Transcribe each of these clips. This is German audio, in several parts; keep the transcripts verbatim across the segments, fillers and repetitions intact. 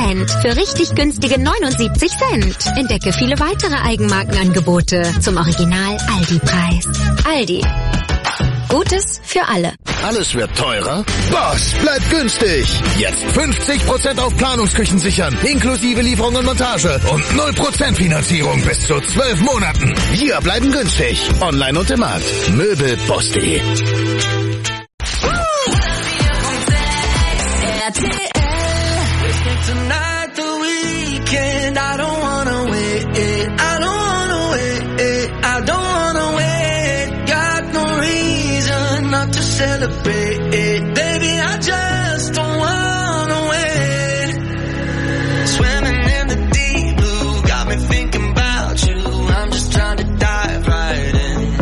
Cent für richtig günstige neunundsiebzig Cent. Entdecke viele weitere Eigenmarkenangebote zum Original Aldi-Preis. Aldi. Gutes für alle. Alles wird teurer? Boss bleibt günstig. Jetzt fünfzig Prozent auf Planungsküchen sichern, inklusive Lieferung und Montage und null Prozent Finanzierung bis zu zwölf Monaten. Wir bleiben günstig. Online und im Markt. Möbel Boss punkt de. Celebrate it, baby, I just don't wanna wait. Swimming in the deep blue, got me thinking about you. I'm just trying to dive right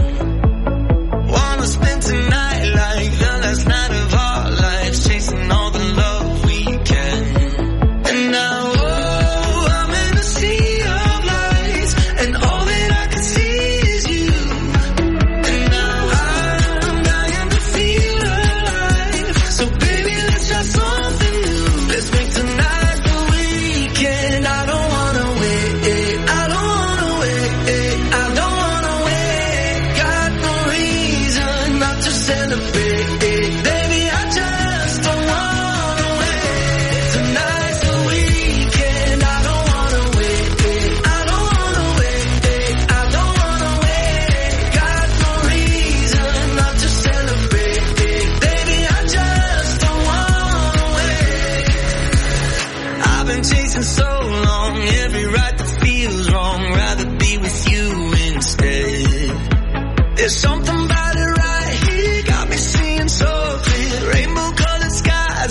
in. Wanna spend tonight like the last night of our lives, chasing all the love we can. And now, oh, I'm in a sea of lights, and all that I can see is you. And now I'm dying to feel alive. So baby, let's try something new. Let's make tonight the weekend. I don't wanna wait. I don't wanna wait. I don't wanna wait. Got no reason not to celebrate. Baby, I just don't wanna wait. Tonight's the weekend. I don't wanna wait. I don't wanna wait. I don't wanna wait. Got no reason not to celebrate. Baby, I just don't wanna wait. I've been chasing so long, every right that feels wrong. Rather be with you instead. There's something about it right here, got me seeing so clear. Rainbow colored skies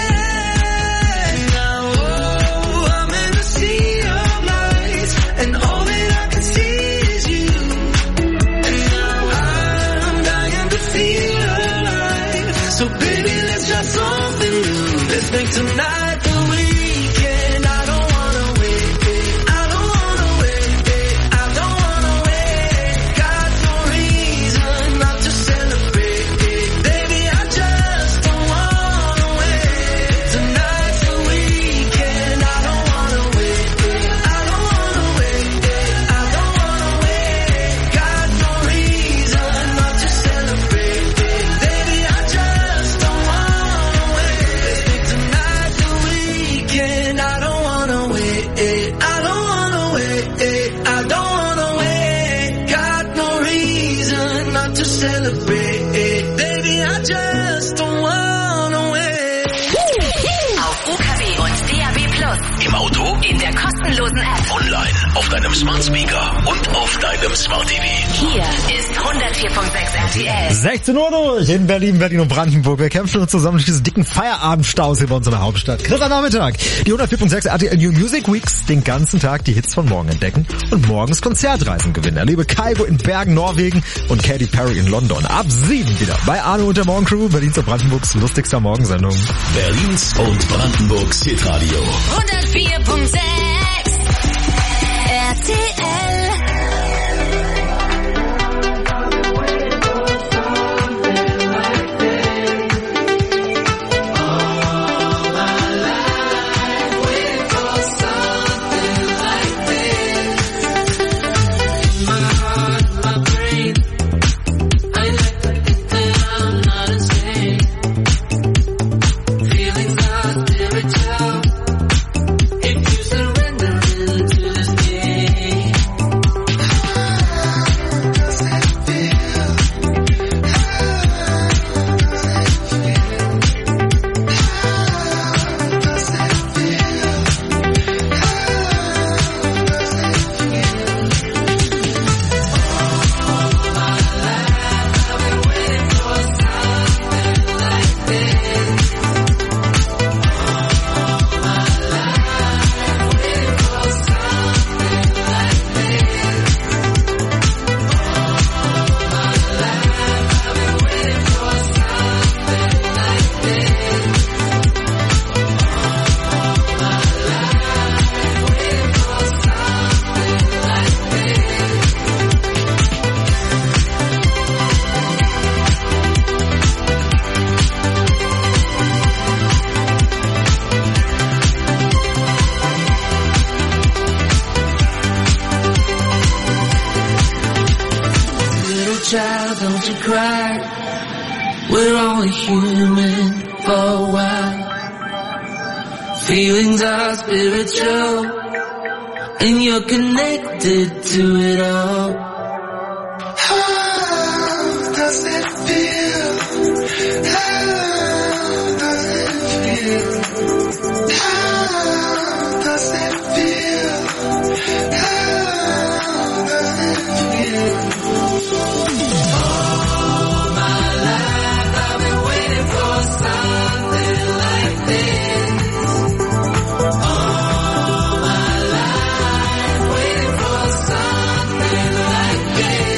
ahead. Now, oh, I'm in a sea of lights, and all that I can see is you. And now I'm dying to feel alive. So baby, let's try something new. Let's make tonight the weekend. I don't wanna wait. I don't wanna wait. I don't wanna wait. Got no reason not to celebrate. Baby, I just don't wanna wait. Tonight's the weekend. I don't wanna wait. I don't wanna wait. I don't wanna wait. Got no reason not to celebrate. Baby, I just don't wanna wait. Let's make tonight the weekend. I don't wanna wait. I don't wanna wait. I don't wanna wait. Got no reason not to celebrate. Baby, I just don't wanna wait. Auf U K W und D A B Plus. Im Auto, In der kostenlosen App. online, auf deinem Smart Speaker und auf deinem Smart T V. Hier ist hundertvier Komma sechs R T L. sechzehn Uhr durch in Berlin, Berlin und Brandenburg. Wir kämpfen uns zusammen durch diese dicken Feierabendstaus hier bei uns in der Hauptstadt. Dritter Nachmittag. Die hundertvier Komma sechs R T L New Music Weeks. Den ganzen Tag die Hits von morgen entdecken und morgens Konzertreisen gewinnen. Erlebe Kygo in Bergen, Norwegen und Katy Perry in London. Ab sieben wieder bei Arno und der Morgencrew. Berlins und Brandenburgs lustigster Morgensendung. Berlins und Brandenburgs Hitradio. hundertvier Komma sechs R T L. If you surrender into this game, to cry. We're only human for a while. Feelings are spiritual, and you're connected to it all. How does it feel? How does it feel? How does it feel? How does it feel? All my life I've been waiting for something like this. All my life waiting for something like this.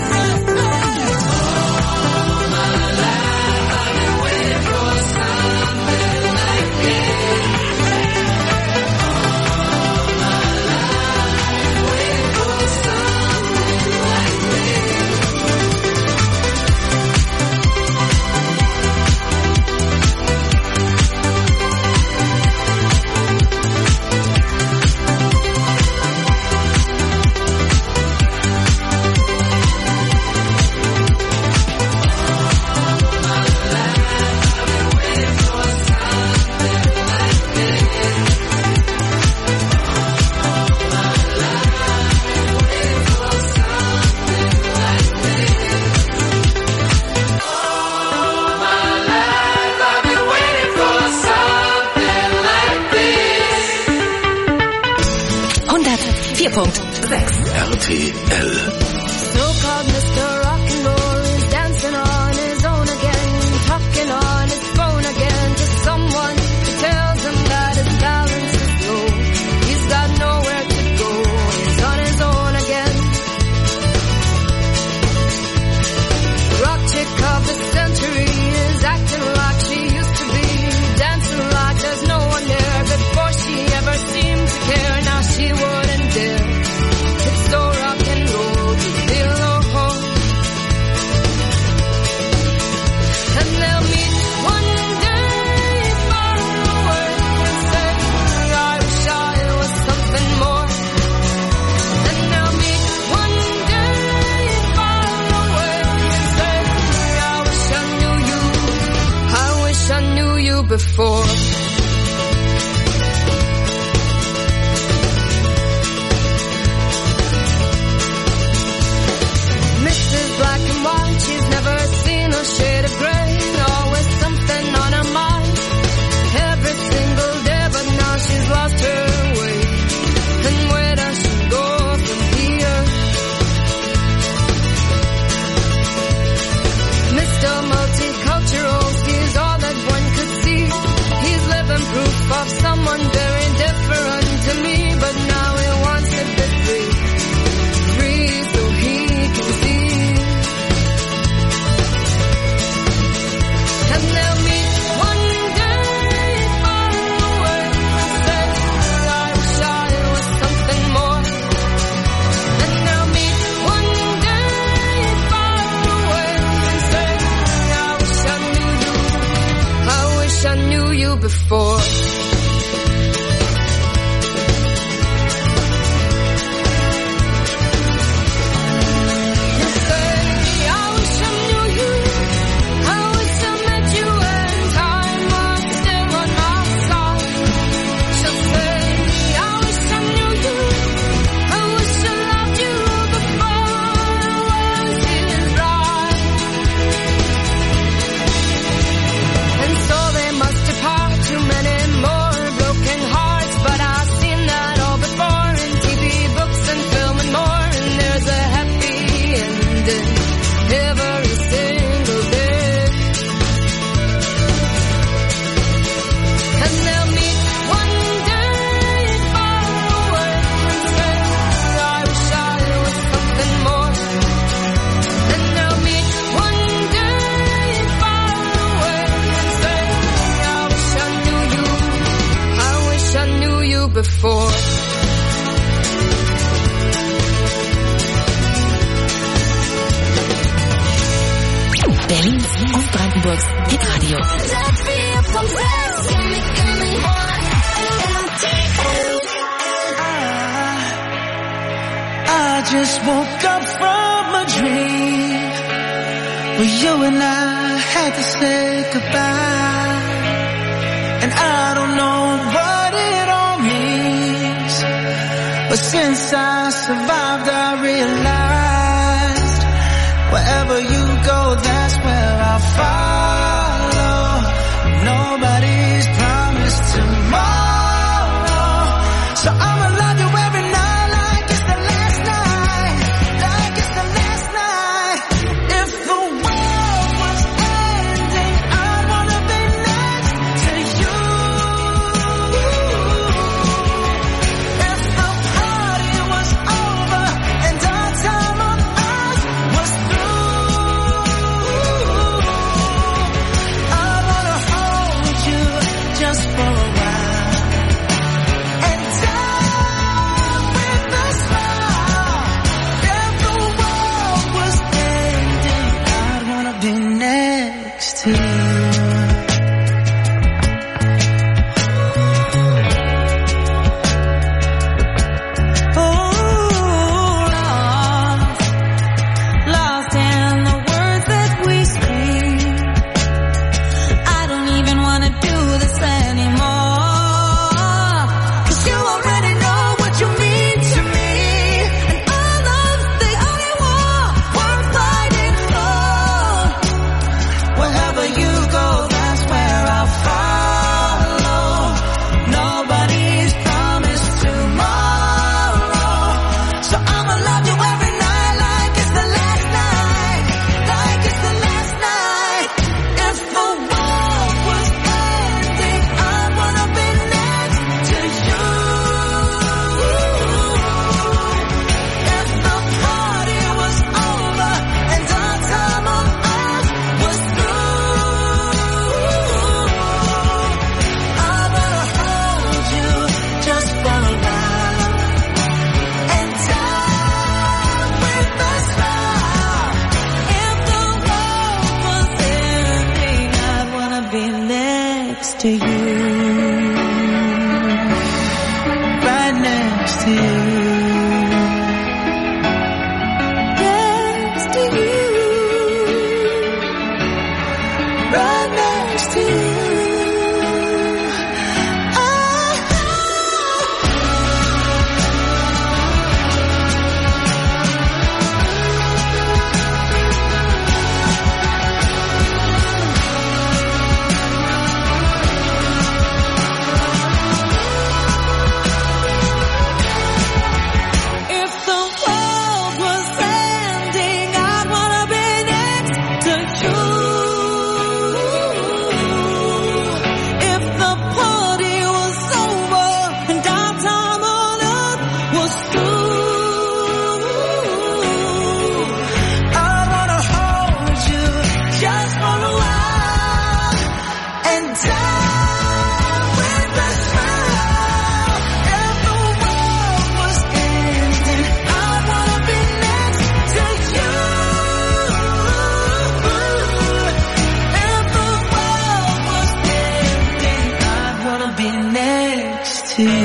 All my life I've been waiting for something like this. All my life waiting for something like this. hundertvier Punkt sechs. R T L. So-called Mister Rock and Roll is dancing on his own again, talking on his phone again to someone who tells him that his balance is low. He's got nowhere to go, he's on his own again. Rock chick of the century is acting like she used to be, dancing like there's no one there. Before she ever seemed to care, now she wouldn't dare. It's so rock and roll to feel alone. And they'll meet one day far away and say, I wish I was something more. And they'll meet one day far away and say, I wish I knew you, I wish I knew you before. Missus Black and White, she's never seen a shade of gray. Always something on her mind, every single day, but now she's lost her way. And where does she go from here? Mister Multicultural, he's all that one could see. He's living proof of someone very different to me, but now he wants to be free. Free so he can see. And they'll meet one day far away and say, I wish I was something more. And they'll meet one day far away and say, I wish I knew you, I wish I knew you before. You say, I wish I knew you, I wish I met you when time was still on my side. She'll say, I wish I knew you, I wish I loved you before I was his bride. And so they must depart, too many more broken hearts, but I've seen that all before in T V, books and film and more. And there's a happy ending every single day. And they'll meet one day far away and say, I wish I was something more. And they'll meet one day far away and say, I wish I knew you, I wish I knew you before. Berlins und Brandenburgs Hitradio. I just woke up from a dream. Well, you and I had to say goodbye, and I don't know what it all means, but since I survived I realized wherever you go, that's where I'll follow. Nobody's promised tomorrow, so I'ma love you every night like it's the last night, like it's the last night. If the world was ending, I'd wanna be next to you. If the party was over and our time on earth was through, I wanna hold you just for a while and die with a smile. If the world was ending, I'd wanna be next to you. Oh, lost, lost in the words that we speak. I don't even wanna do this anymore, 'cause you already know what you mean to me, and all love's the only war worth fighting for. Wherever you go, that's where I'll follow. Nobody's promised tomorrow, so I'ma love you every night like it's the last night, like it's the last night. If the world was ending, I wanna be next to you. If the party was over and our time on earth was through, I wanna hold you just for a while and die with a smile. If the world was ending, I'd wanna be next to you, right next to you, next to you, right next to you. Ah. If the world was ending, I'd wanna be next to you. If the party was over and our time on earth was through, I'd wanna hold you just for a while and die with a smile. If the world was ending, I'd wanna be next to you. If the world was ending, I'd wanna be next to you.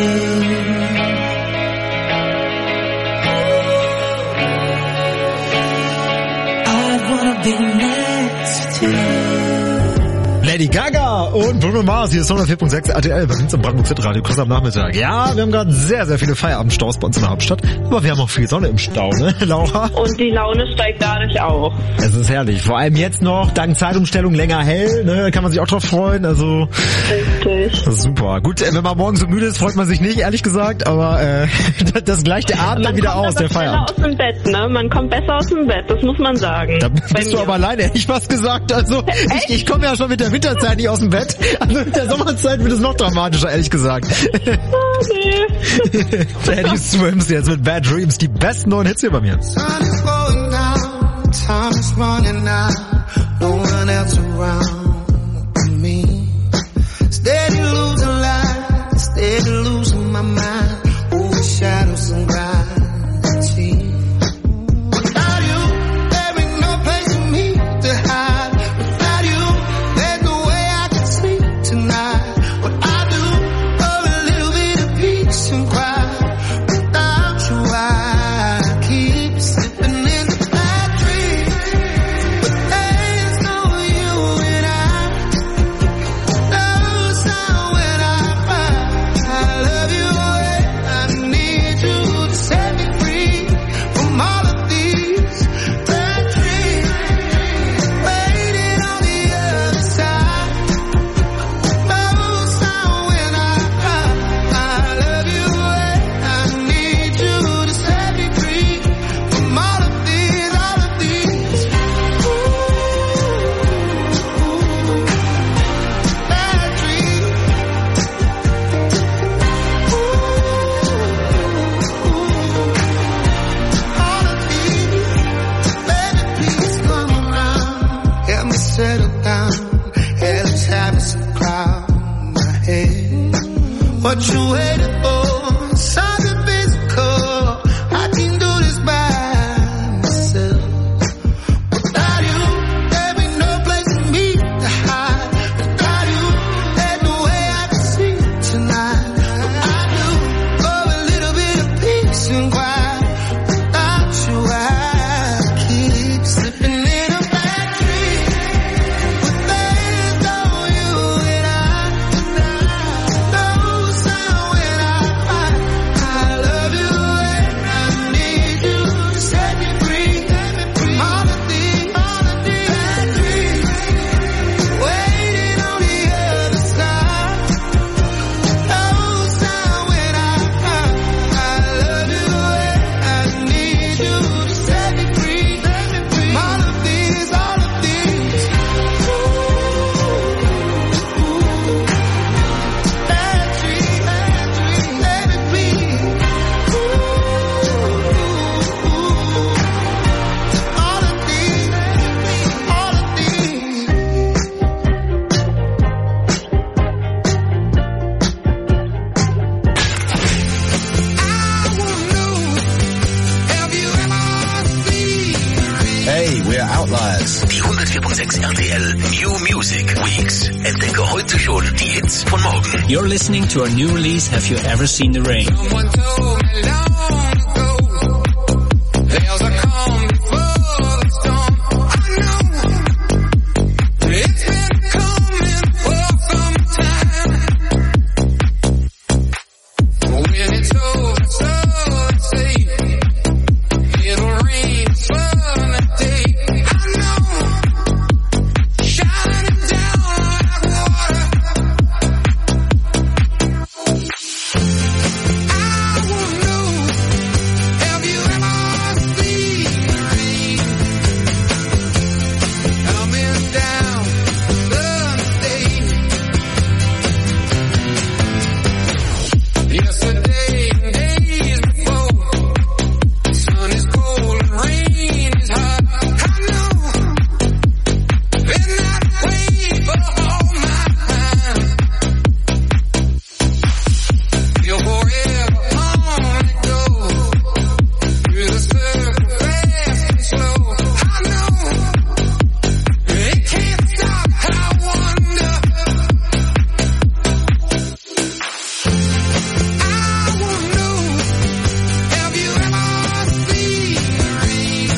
I'd wanna be next to you. Lady Gaga und Bruno Mars, hier ist hundertvier Komma sechs R T L, wir sind im Brandenburg Fit Radio, Chris am Nachmittag. Ja, wir haben gerade sehr, sehr viele Feierabendstaus bei uns in der Hauptstadt, aber wir haben auch viel Sonne im Stau, ne, Laura? Und die Laune steigt dadurch auch. Es ist herrlich, vor allem jetzt noch, dank Zeitumstellung länger hell, ne, kann man sich auch drauf freuen, also Richtig. das ist super. Gut, äh, wenn man morgen so müde ist, freut man sich nicht, ehrlich gesagt, aber äh, das gleicht der Abend dann wieder aus, der Feierabend. Aus dem Bett, ne? Man kommt besser aus dem Bett, das muss man sagen. Da Bei bist du mir. aber alleine, hätte ich was gesagt. Also ich, ich komme ja schon mit der Winterzeit nicht aus dem Bett. Also mit der Sommerzeit wird es noch dramatischer, ehrlich gesagt. Oh, nee. Daddy Swims jetzt mit Bad Dreams. Die besten neuen Hits hier bei mir. Sun is going down, time is running out, no one else around but me. Steady losing light, steady losing my mind, over shadows and gravity. Without you, there ain't no place for me to hide. Without you, there's no way I can sleep tonight. What I do, for a little bit of peace and quiet. Without you, I keep slipping into bad dreams. But they Hey, we're Outliers. Die hundertvier Komma sechs R T L New Music Weeks. Entdecke heute schon die Hits von morgen. You're listening to our new release, Have You Ever Seen the Rain? Someone told me long ago, there's a calm before the storm. I know it's been coming for some time. When it's over, so it's safe. It'll rain sunny day. I know, shining down like water. I wanna know, have you ever seen the rain coming down Sunday? Yesterday and days before, the sun is cold and rain is hot. I know, been that way for all my time. Feel forever on it goes, through the circle fast and slow. I know, it can't stop. I wonder, I wanna know, have you ever seen the rain?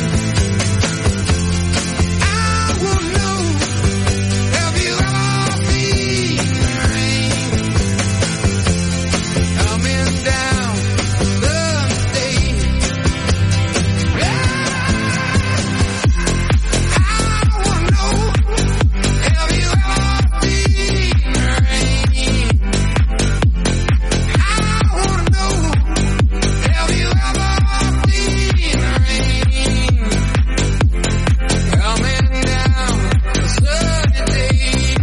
I wanna know, have you ever seen the rain coming down Sunday? I wanna know, have you ever seen the rain? I wanna know, have you ever seen the rain coming down Sunday?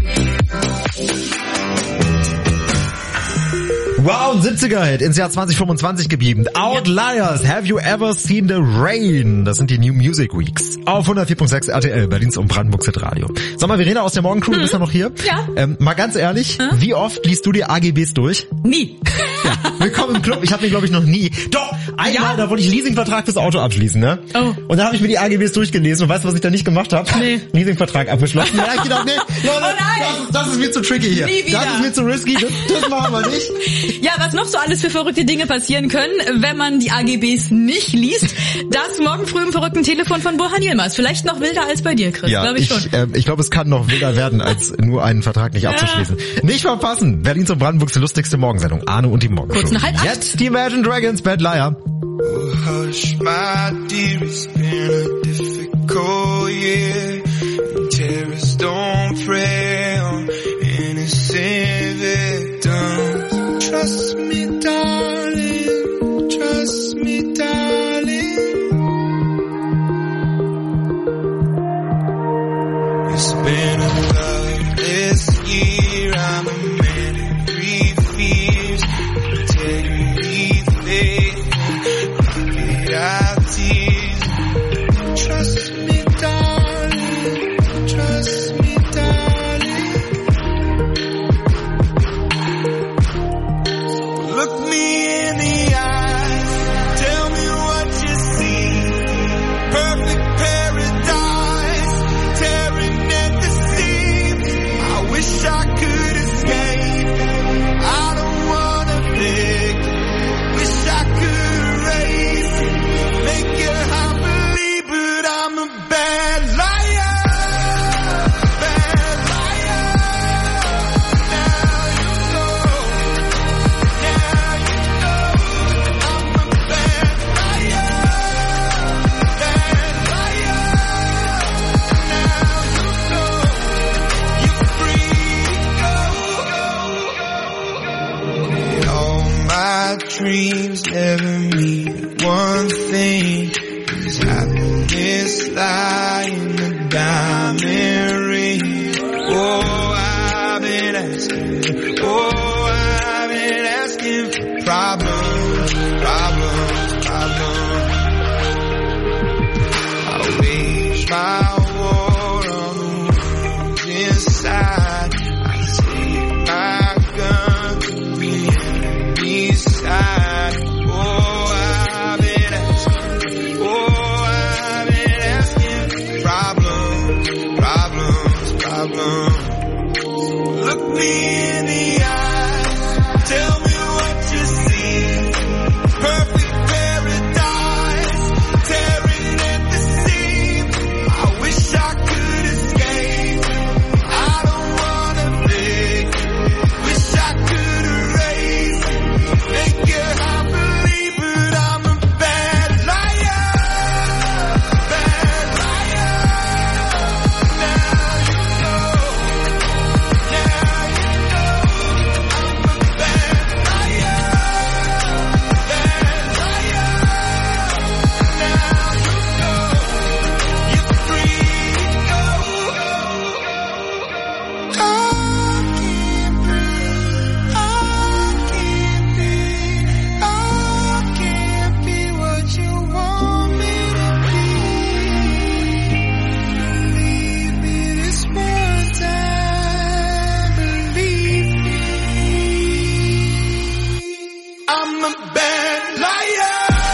Wow, ein siebziger-Hit ins Jahr zwanzig fünfundzwanzig geblieben. Outliers, Have You Ever Seen the Rain? Das sind die New Music Weeks. Auf hundertvier Komma sechs R T L, Berlins und Brandenburgs Hitradio. Sag mal, Verena aus der Morgencrew, du bist ja noch hier. Ja. Ähm, mal ganz ehrlich, wie oft liest du die A G Bs durch? Nie. Ja, willkommen im Club. Ich habe mir, glaube ich, noch nie... Doch, einmal, Ja? da wollte ich Leasingvertrag fürs Auto abschließen, ne? Oh. Und dann habe ich mir die A G Bs durchgelesen und weißt du, was ich da nicht gemacht habe? Nee. Leasingvertrag abgeschlossen. Ja, ich gedacht, nee, Leute, Oh nein. das, ist, das ist mir zu tricky hier. Nie wieder. Das ist mir zu risky, das, das machen wir nicht. Ja, was noch so alles für verrückte Dinge passieren können, wenn man die A G Bs nicht liest, das morgen früh im verrückten Telefon von Burhan Yilmaz. Vielleicht noch wilder als bei dir, Chris, Ja, glaube ich, ich, schon. äh, ich glaube, es kann noch wilder werden, als nur einen Vertrag nicht abzuschließen. Nicht verpassen. Berlins und Brandenburgs lustigste Morgensendung. Arno und die Morgenshow. Kurz nach halb acht. Jetzt die Imagine Dragons, Bad Liar. Oh, hush, my dear, it's been a difficult year. Terrorists don't prey on innocent victims. Trust me, darling, trust me, darling. It's been a loveless year. I'm a man in three fears. Integrity, faith, pocket out tears. Trust me, darling, trust me, darling. Look me in the eyes, tell me what you see. Perfect paradise, tearing at the seams. I wish I could escape. I don't wanna think. Wish I could erase, make you happily, but I'm a bad liar. Bad liar. Now you know. Now you know. I'm a bad liar. Bad liar. Now you know. You're free to go. All my dreams never mean one thing. Is happiness lie in the diamond ring? Oh, I've been asking. Oh, I've been asking for problems, problems, problems. I wage my war on the wounds inside. I take my gun to the enemy's side. Oh, I've been asking. Oh, I've been asking for a bad liar.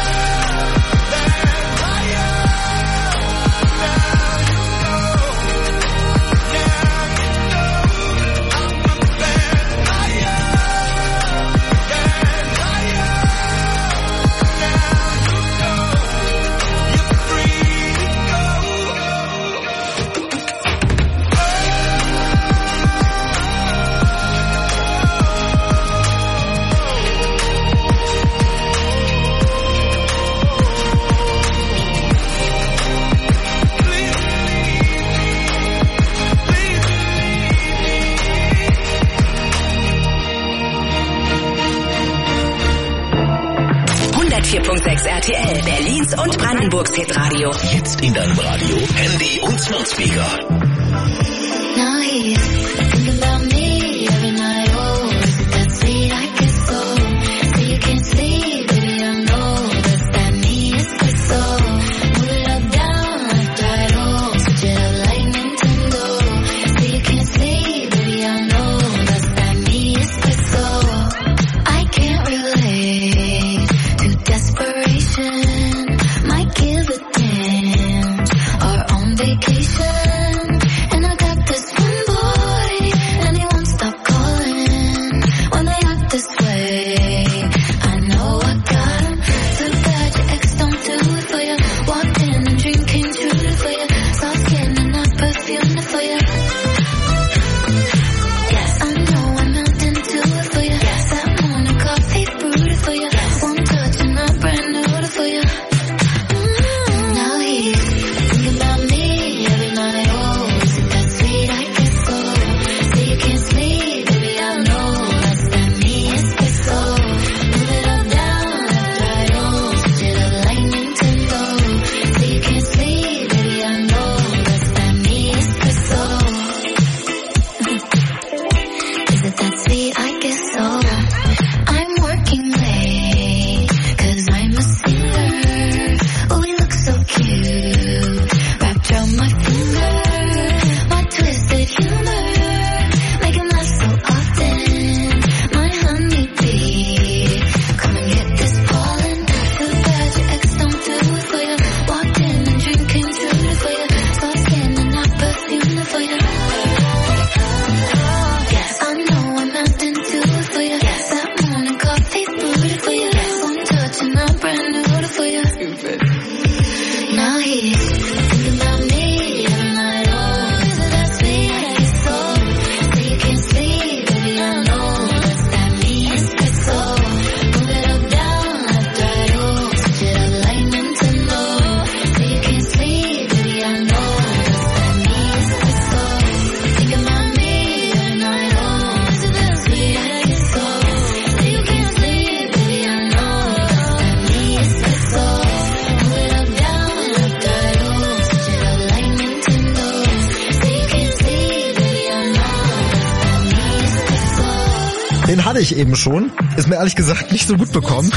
vier Punkt sechs R T L, Berlins und Brandenburgs Hitradio. Jetzt in deinem Radio, Handy und Smart Speaker. Now he's thinking about me every night. Oh, is it that sweet I get so? So you can't sleep, baby, I know that's that me espresso. Move it up, down, left, right, oh, switch it up like Nintendo. So you can't sleep, baby, I know that's that me espresso. I can't relate to desperation. Might give a damn. Or on vacation. And I got this one boy, and he won't stop calling when they act this way. I know I got him. Too bad your ex don't do it for you. Walked in and dream came true for you. Soft skin and that perfume for you. Yes, I know I'm out into it for you. Yes, that morning coffee brewed for you. One touch and I brand new it for you. Mm, now he's thinking about me every night. Oh, is it that sweet I get so? So you can't sleep, baby, I know that's that me espresso. Move it up, down, left, right, oh, switch it up like Nintendo. So you can't sleep, baby, I know that's that me espresso. Is it that sweet I get so? I'm working late, cause I'm a singer. Oh, we look so cute, wrapped around my finger. My twisted humor, make him laugh so often. My honeybee, come and get this pollen. Too bad your ex don't do it for you. Walked in and dream came true for you. Soft skin and that perfume for you. Yes, I know I'm out into it for you. Yes, that morning coffee brewed for you. One touch and I brand new it for you. Now he's thinking about me every night. Oh, is it that sweet I get so? So you can't sleep, baby, I know that's that me espresso. Move it up, down, left, right, oh, switch it up like Nintendo. So you can't sleep, baby, I know that's that me espresso. Thinking about me every night. Oh, is it that sweet I get so? So you can't sleep, baby, I know that's that me espresso. Move it up, down, left, right, oh, switch it up like Nintendo. So you can't sleep, baby, I know that's that me espresso. Den hatte ich eben schon. Ist mir ehrlich gesagt nicht so gut bekommen.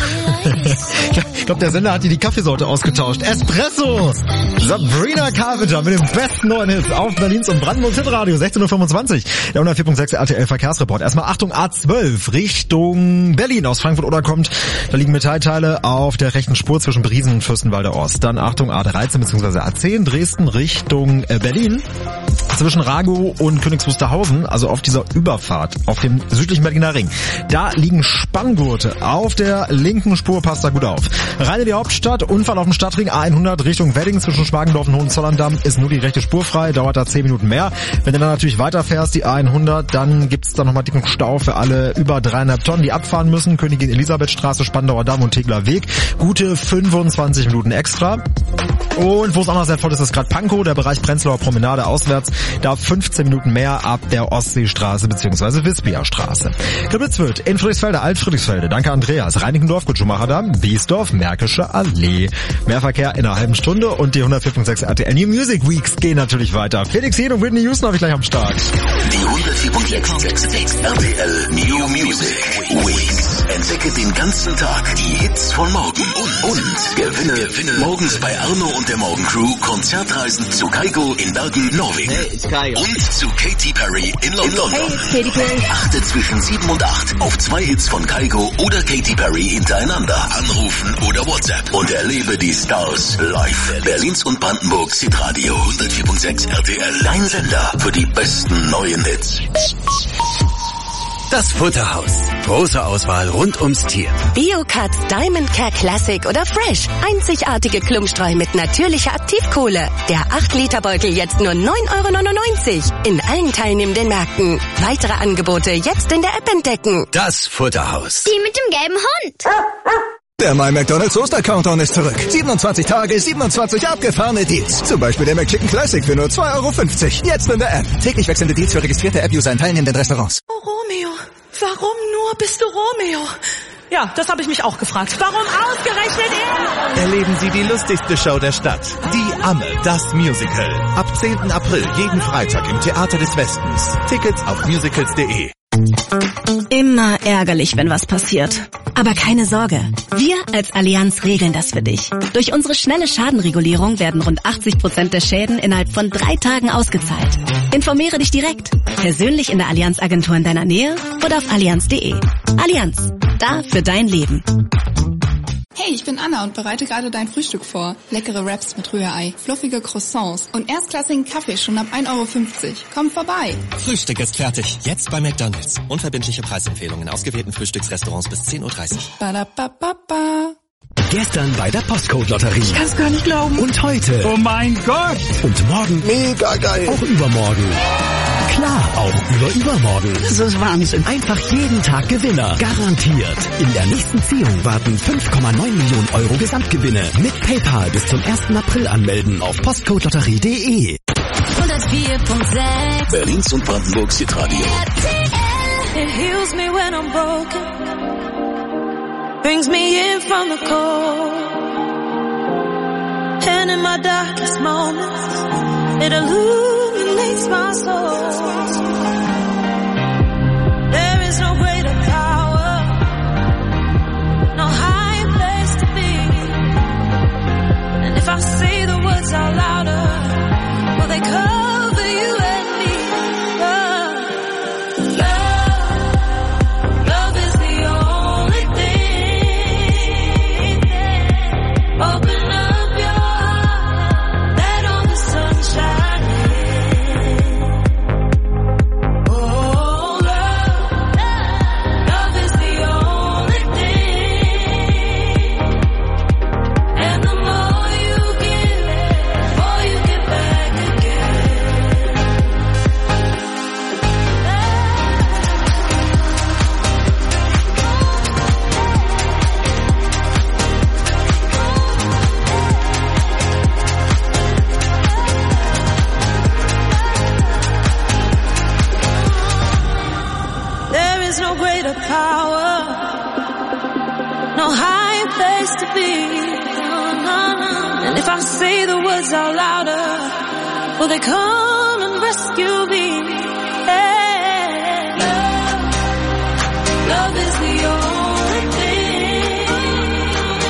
Ich glaube, der Sender hat hier die Kaffeesorte ausgetauscht. Espresso! Sabrina Carpenter mit dem besten neuen Hits auf Berlins und Brandenburgs Hitradio. sechzehn Uhr fünfundzwanzig. Der hundertvier Punkt sechs R T L Verkehrsreport. Erstmal Achtung, A zwölf Richtung Berlin aus Frankfurt oder kommt. Da liegen Metallteile auf der rechten Spur zwischen Briesen und Fürstenwalder Ost. Dann Achtung, A dreizehn bzw. A zehn Dresden Richtung äh, Berlin. Zwischen Ragow und Königs Wusterhausen, also auf dieser Überfahrt auf dem südlichen Berliner Ring. Da liegen Spanngurte auf der linken Spur, passt da gut auf. Rein in die Hauptstadt, Unfall auf dem Stadtring A hundert Richtung Wedding zwischen Schmargendorf und Hohenzollern-Damm ist nur die rechte Spur frei, dauert da zehn Minuten mehr. Wenn du dann natürlich weiterfährst, die A hundert, dann gibt's da nochmal dicken Stau für alle über dreieinhalb Tonnen, die abfahren müssen. Königin Elisabethstraße, Spandauer Damm und Tegler Weg. Gute fünfundzwanzig Minuten extra. Und wo es auch noch sehr voll ist, ist gerade Pankow, der Bereich Prenzlauer Promenade auswärts. Da fünfzehn Minuten mehr ab der Ostseestraße bzw. Wispia Straße. Kribitzwürth, in Friedrichsfelde, Alt-Friedrichsfelde. Danke Andreas. Reinickendorf, Gut Schumacher-Damm, Biesdorf, Märkische Allee. Mehr Verkehr in einer halben Stunde und die hundertvier Punkt sechs R T L New Music Weeks gehen natürlich weiter. Felix Jen und Whitney Houston habe ich gleich am Start. Die hundertvier Punkt sechs R T L New Music Weeks. Entdecke den ganzen Tag die Hits von morgen und, und gewinne, gewinne morgens bei Arno und der Morgencrew Konzertreisen zu Kaiko in Bergen, Norwegen. Hey, it's Kyle. Und zu Katy Perry in London. Hey, it's Katy Perry. Achte zwischen sieben und acht auf zwei Hits von Kygo oder Katy Perry hintereinander. Anrufen oder WhatsApp. Und erlebe die Stars live. Berlins und Brandenburgs Hitradio hundertvier Komma sechs R T L. Dein Sender für die besten neuen Hits. Das Futterhaus. Große Auswahl rund ums Tier. Bio-Cuts, Diamond Care Classic oder Fresh. Einzigartige Klumpstreu mit natürlicher Aktivkohle. Der acht Liter Beutel jetzt nur neun Euro neunundneunzig. In allen teilnehmenden Märkten. Weitere Angebote jetzt in der App entdecken. Das Futterhaus. Die mit dem gelben Hund. Der My McDonald's Oster-Countdown ist zurück. siebenundzwanzig Tage, siebenundzwanzig abgefahrene Deals. Zum Beispiel der McChicken Classic für nur zwei Euro fünfzig. Jetzt in der App. Täglich wechselnde Deals für registrierte App-User in teilnehmenden Restaurants. Oh, Romeo, warum nur bist du Romeo? Ja, das habe ich mich auch gefragt. Warum ausgerechnet er? Erleben Sie die lustigste Show der Stadt. Die Amme, das Musical. Ab zehnten April jeden Freitag im Theater des Westens. Tickets auf musicals punkt de. Immer ärgerlich, wenn was passiert. Aber keine Sorge, wir als Allianz regeln das für dich. Durch unsere schnelle Schadenregulierung werden rund achtzig Prozent der Schäden innerhalb von drei Tagen ausgezahlt. Informiere dich direkt, persönlich in der Allianz-Agentur in deiner Nähe oder auf allianz punkt de. Allianz, da für dein Leben. Hey, ich bin Anna und bereite gerade dein Frühstück vor. Leckere Wraps mit Rührei, fluffige Croissants und erstklassigen Kaffee schon ab ein Euro fünfzig. Komm vorbei. Frühstück ist fertig. Jetzt bei McDonald's. Unverbindliche Preisempfehlungen in ausgewählten Frühstücksrestaurants bis zehn Uhr dreißig. Ba-da-ba-ba-ba. Gestern bei der Postcode-Lotterie. Ich kann's gar nicht glauben. Und heute. Oh mein Gott. Und morgen. Mega geil. Auch übermorgen. Klar, auch über übermorgen. Das ist Wahnsinn. Einfach jeden Tag Gewinner. Garantiert. In der nächsten Ziehung warten fünf Komma neun Millionen Euro Gesamtgewinne. Mit PayPal bis zum ersten April anmelden auf postcodelotterie punkt de. hundertvier Komma sechs Berlins und Brandenburgs Hitradio. It heals me when I'm broken. Brings me in from the cold. And in my darkest moments, it illuminates my soul. There is no greater power, no higher place to be. And if I say the words out louder, will they cover you and me? Love, love, love is the only thing. Open up your heart, let all the sunshine in. Oh, love, love is the only thing. And the more you give, the more you get back again. There is no greater power, no higher place to be. And if I say the words out louder, will they come and rescue me? Hey. Love, love is the only thing.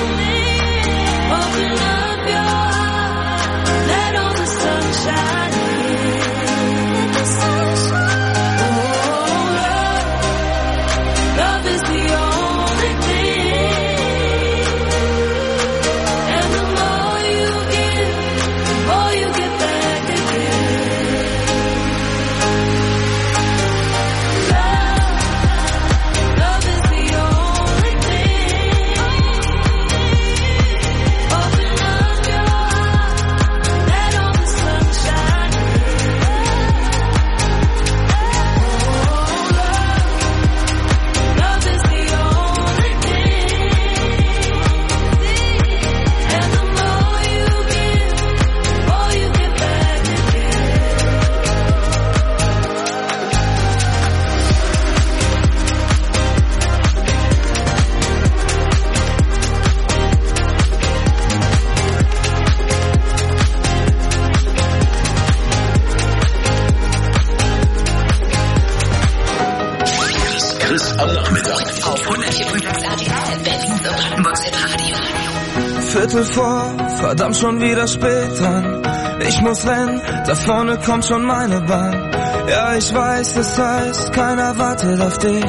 Open up your heart, let all the sunshine in. Oh, love, love is the only thing. And the more you give, the more you get back again. Love, love is the only thing. Open up your heart, let all the sunshine in. Oh, love, love is the only thing. And the more you give, the more you get back again. Chris, Chris am Nachmittag. Auf hundertvier Komma sechs R T L, Berlins und Brandenburgs Hitradio. Viertel vor, verdammt schon wieder spät dran. Ich muss rennen, da vorne kommt schon meine Bahn. Ja, ich weiß, das heißt, keiner wartet auf dich.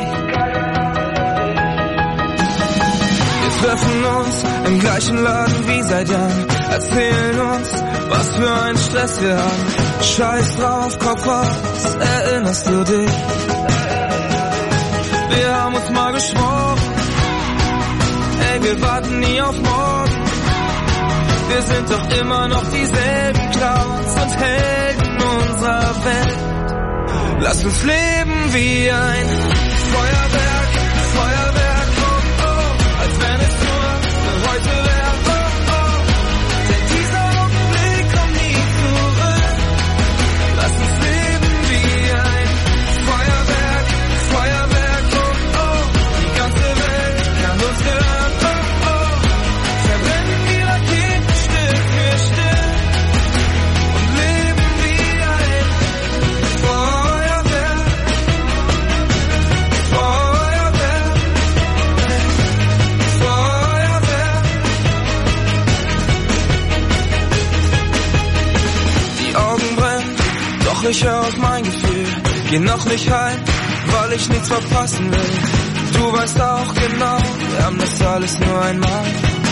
Wir treffen uns im gleichen Laden wie seit Jahren, erzählen uns, was für einen Stress wir haben. Scheiß drauf, Kopf raus, erinnerst du dich? Wir haben uns mal geschworen, ey, wir warten nie auf morgen. Wir sind doch immer noch dieselben Clowns und Helden unserer Welt. Lass uns leben wie ein Feuerwerk, Feuerwerk, oh, oh, als wenn es nur für heute wäre, oh, oh. Denn dieser Augenblick kommt nie zurück. Lass uns leben wie ein Feuerwerk, Feuerwerk, oh, oh. Die ganze Welt kann uns hören, oh, oh. Verbrennen die Raketen Stück für Stück und leben wie ein Feuerwerk, Feuerwerk, Feuerwerk. Die Augen brennen, doch ich höre auf mein Gefühl. Geh noch nicht heim, weil ich nichts verpassen will. Du weißt auch genau, wir haben das alles nur einmal.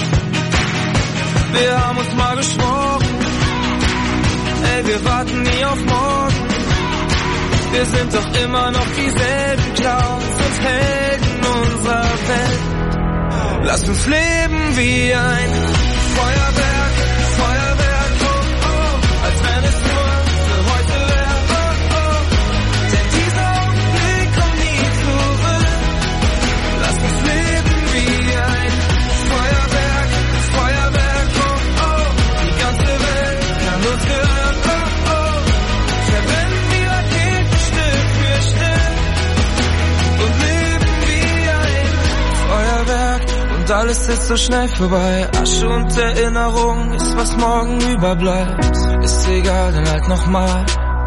Wir haben uns mal geschworen, ey, wir warten nie auf morgen. Wir sind doch immer noch dieselben Clowns und Helden unserer Welt. Lass uns leben wie ein Feuerwerk, Feuerwerk, oh, oh, als wenn es nur für heute wäre, oh, oh. Denn dieser Augenblick kommt nie zurück. Lass uns leben wie ein Feuerwerk, Feuerwerk, oh, oh. Die ganze Welt kann uns hören, oh, oh. Verbrennen die Raketen Stück für Stück und leben wie ein Feuerwerk. Und alles ist so schnell vorbei. Asche und Erinnerung ist, was morgen überbleibt. Ist egal, dann halt nochmal.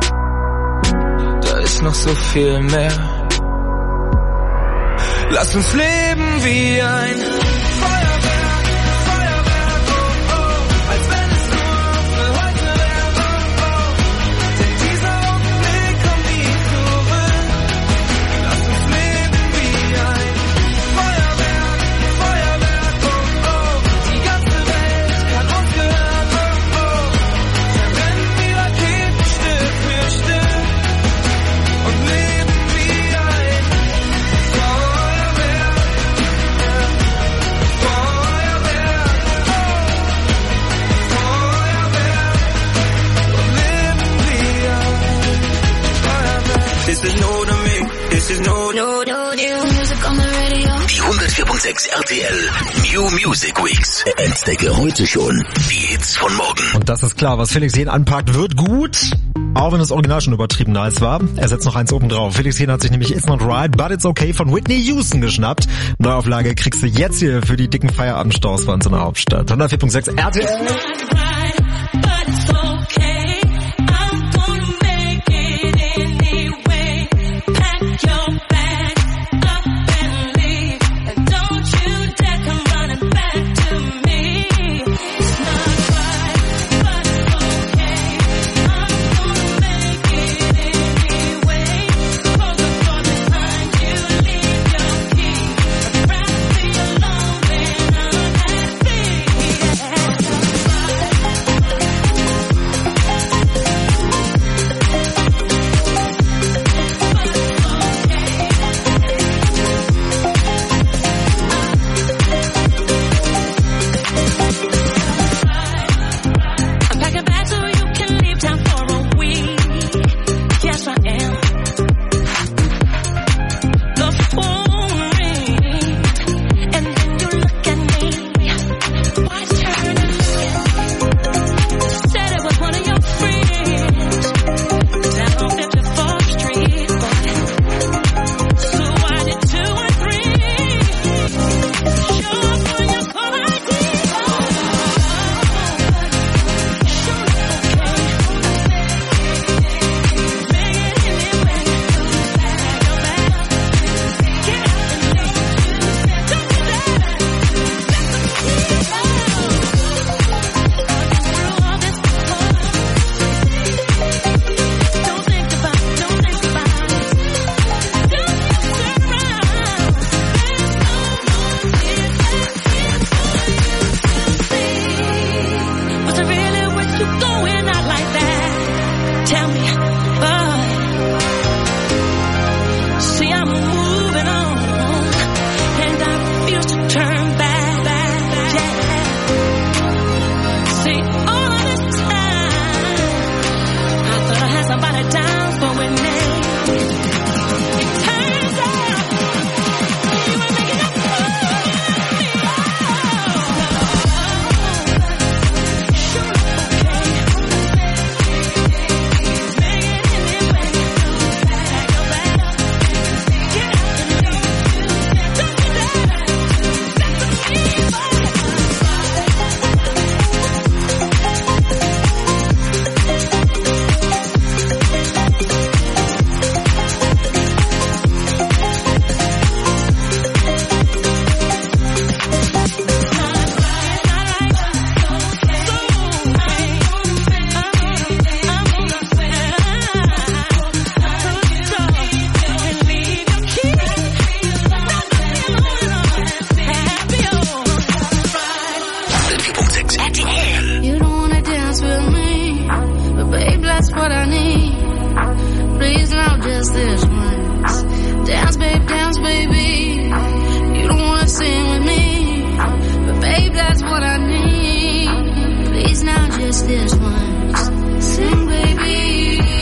Da ist noch so viel mehr. Lass uns leben wie ein Feuerwerk, Feuerwerk, oh, oh, als wenn es nur für heute wäre, oh, oh. Denn dieser Augenblick kommt nie zurück. Lass uns leben wie ein Feuerwerk, Feuerwerk, oh, oh. Die ganze Welt kann uns hören, oh, oh. Verbrennen die Raketen Stück für Stück und leben wie ein Feuerwerk, Feuerwerk, oh, Feuerwerk und leben wie ein Feuerwerk. This is no to me, this is no, no, no, new music on the radio. Die hundertvier Komma sechs R T L New Music Weeks. Entdecke heute schon die Hits von morgen. Und das ist klar, was Felix Jähn anpackt, wird gut. Auch wenn das Original schon übertrieben nice war. Er setzt noch eins oben drauf. Felix Jähn hat sich nämlich It's Not Right, But It's Okay von Whitney Houston geschnappt. Neuauflage kriegst du jetzt hier für die dicken Feierabendstaus bei uns in der Hauptstadt. hundertvier Komma sechs R T L. that's what I need. Please now, just this once. Dance, babe, dance, baby. You don't wanna sing with me, but babe, that's what I need. Please now, just this once. Sing, baby.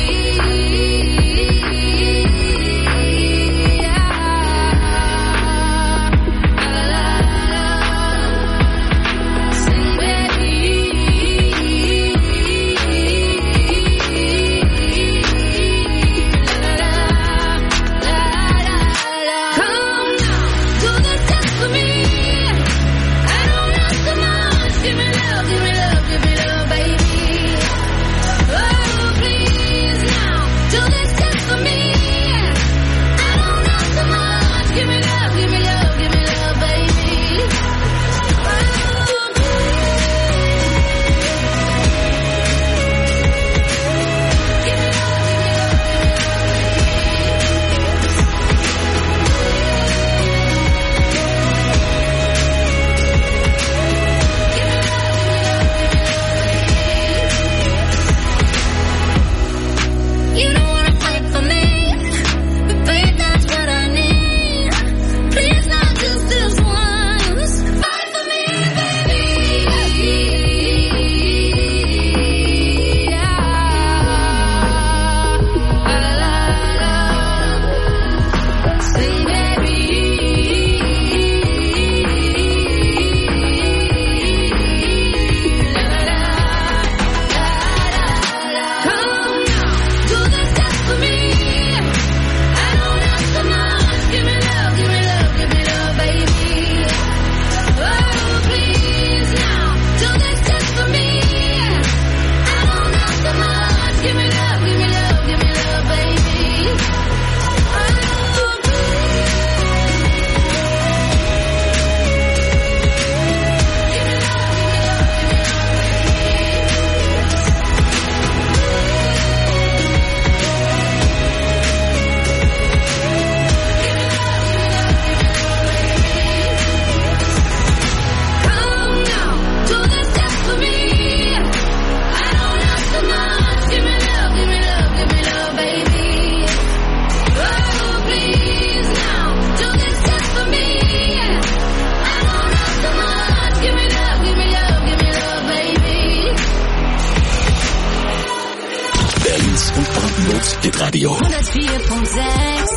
Radio. hundertvier Komma sechs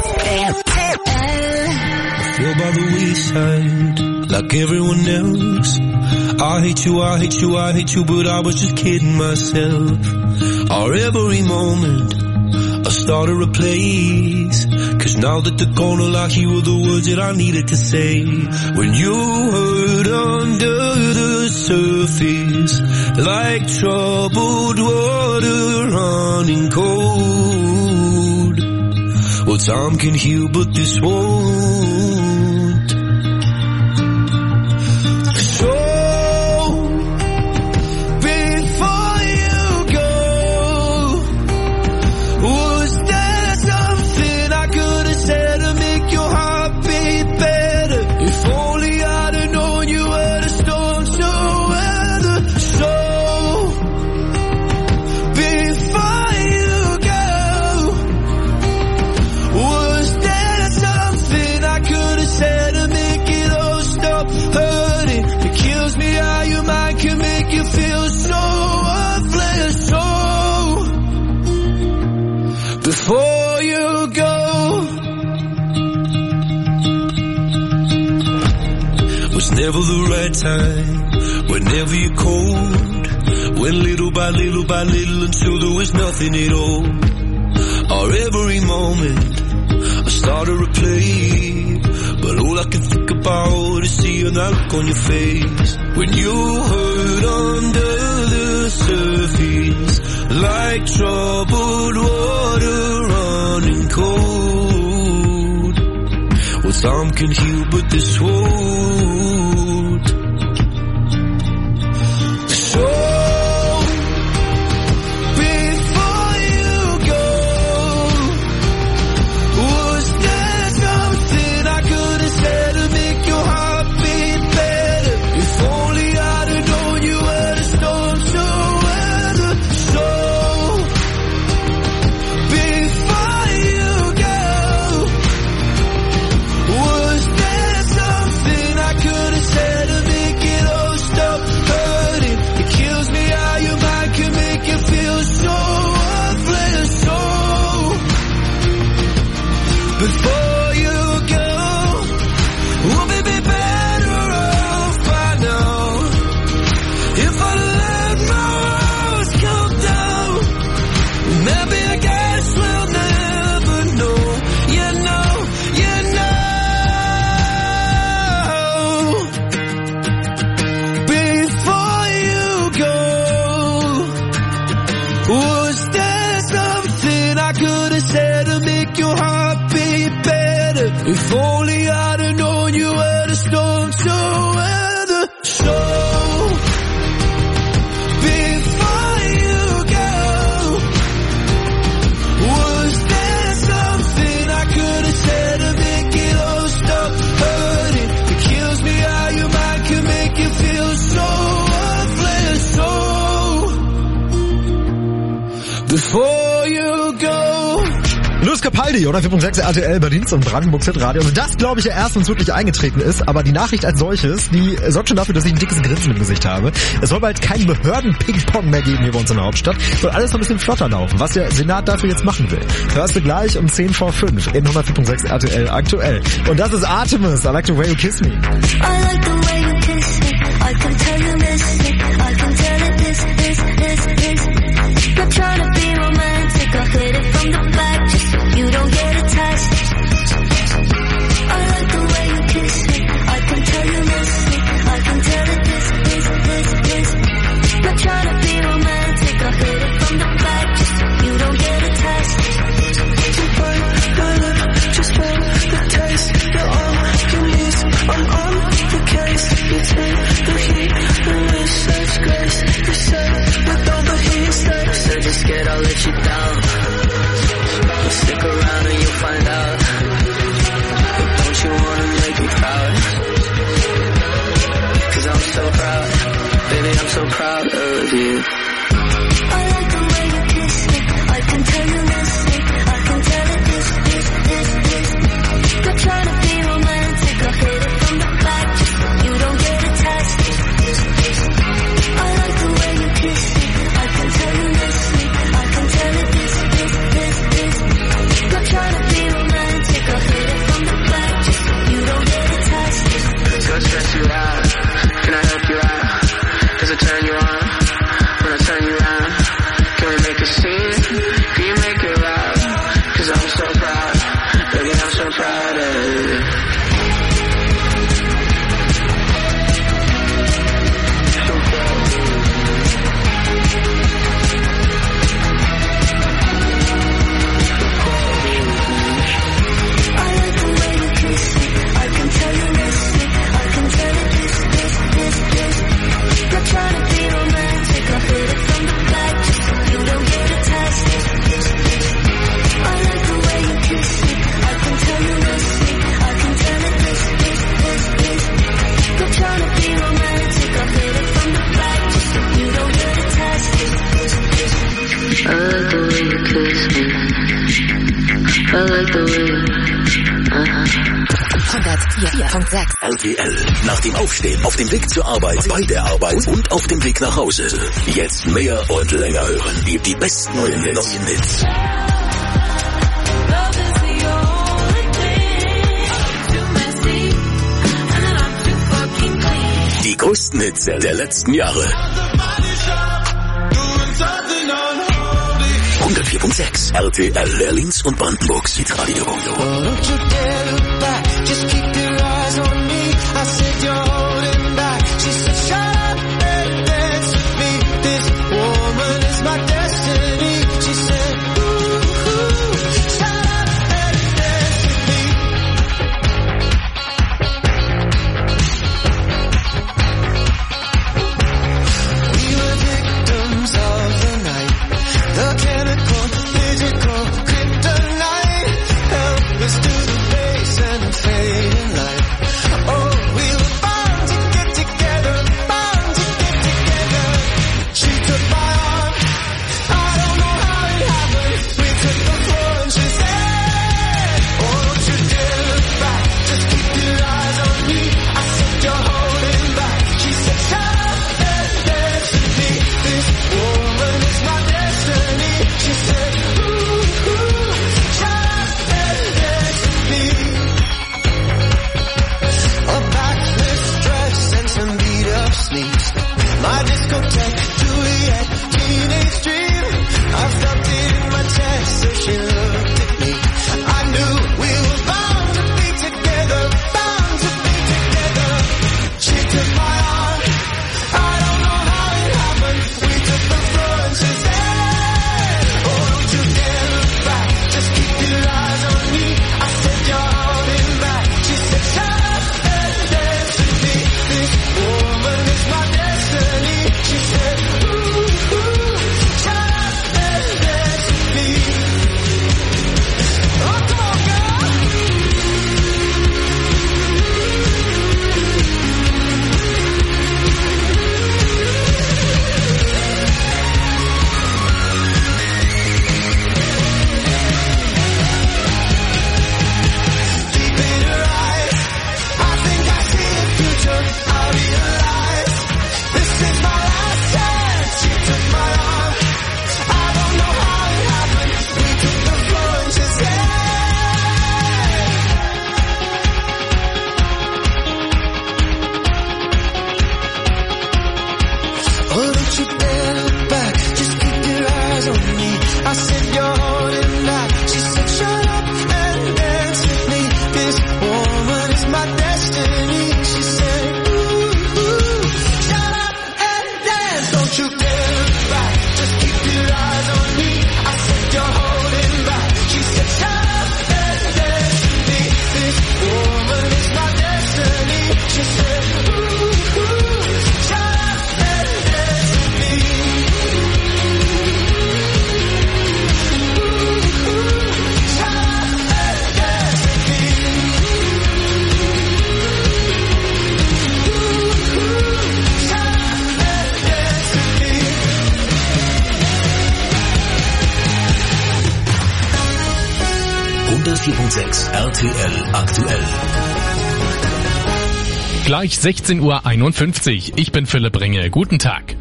I feel by the wayside, like everyone else. I hate you, I hate you, I hate you, but I was just kidding myself. Our every moment, I started a place. Cause now that they're gone, all I hear were the words that I needed to say. When you hurt under the surface, like troubled water running cold. Well, time can heal, but this won't. So, before you go, was there something I could have said to make your heart beat better? If only I'd have known you were the storm to weather. So, before you go, was there something I could have said to make it all stop hurting? It kills me how your mind can make you feel so worthless. So, before you go, was never the right time, whenever you're cold. Went little by little by little until there was nothing at all. Our every moment, I started to play, but all I can think about is seeing that look on your face. When you hurt under the surface, like troubled water running cold. Well, time can heal, but this won't. So, before you go, was there something I could have said to make your heart beat better? If only I'd have known you were the storm to weather. So, before you go. Luis Capaldi, oder vier Punkt sechs R T L Berlins und Brandenburgs Hitradio. Also das, glaube ich, ja erst, wenn es wirklich eingetreten ist. Aber die Nachricht als solches, die sorgt schon dafür, dass ich ein dickes Grinsen im Gesicht habe. Es soll bald kein Behörden-Ping-Pong mehr geben hier bei uns in der Hauptstadt. Soll alles noch ein bisschen flotter laufen, was der Senat dafür jetzt machen will. Hörst du gleich um zehn vor fünf in hundertvier Punkt sechs R T L aktuell. Und das ist Artemis, I like the way you kiss me. I like the way you kiss me. I can tell you miss me. I can tell it this, this, this, this. Not trying to be romantic. I hit it from the back just so you don't get attached. I like the way you kiss me. I can tell you miss me. I can tell it this, this, this, this. Not trying to be romantic. I hit it from the back just so you don't get attached. To bite my lip, just feel the taste. You're all you need. I'm on the case. You take the heat and miss such grace. You said with all the heat stays. Said you're scared I'll let you down. But stick around and you'll find out. But don't you wanna make me proud? Cause I'm so proud. Baby, I'm so proud of you. I like the way you kiss me. I can tell you miss me. I can tell it this, this, this, this. Not trying to be romantic. I hit it from the back just so you don't get attached. I like the way you kiss me. I can tell you miss me. I can tell it this, this, this, this. Not trying to be romantic. I hit it from the back just so you don't get attached. So stress you out. Can I help you out? Does it turn you on? When I turn you around, can we make a scene? Can you make it loud? Cause I'm so proud. Baby, I'm so proud of you. Trying to be romantic, I hit it from the back just so you don't get attached. I like the way you kiss me. I can tell you miss me. I can tell it this, this, this, this. Not trying to be romantic, I hit it from the back just so you don't get attached. I like the way you kiss me. I like the way you... Uh-huh. hundertvier Punkt sechs R T L. Nach dem Aufstehen, auf dem Weg zur Arbeit, bei der Arbeit und auf dem Weg nach Hause. Jetzt mehr und länger hören. Die, die besten neuen Hits. Neuen Hits. Die größten Hits der letzten Jahre. hundertvier Punkt sechs R T L Berlins und Brandenburgs Hitradio. Just keep your eyes on me. I said you're holding back. She said shut up and dance with me. This woman is my destiny. She said ooh, ooh, shut up and dance with me. We were victims of the night. The chemical, physical, kryptonite. Help us to the base and fading light. Oh, we were born you dare look back, just keep your eyes on me. I said you're holding back, she said shut up and dance with me. This woman is my destiny. She said ooh, ooh, shut up and dance. Don't you dare look back, just keep your eyes on me. I said you're holding back, she said shut up and dance with me. This woman is my destiny. She said ooh, ooh, shut up and dance with me. Ooh, ooh, shut up and dance with me. Ooh, ooh, shut up and dance with me. hundertvier Komma sechs R T L aktuell. Gleich sechzehn Uhr einundfünfzig. Ich bin Philipp Ringe. Guten Tag.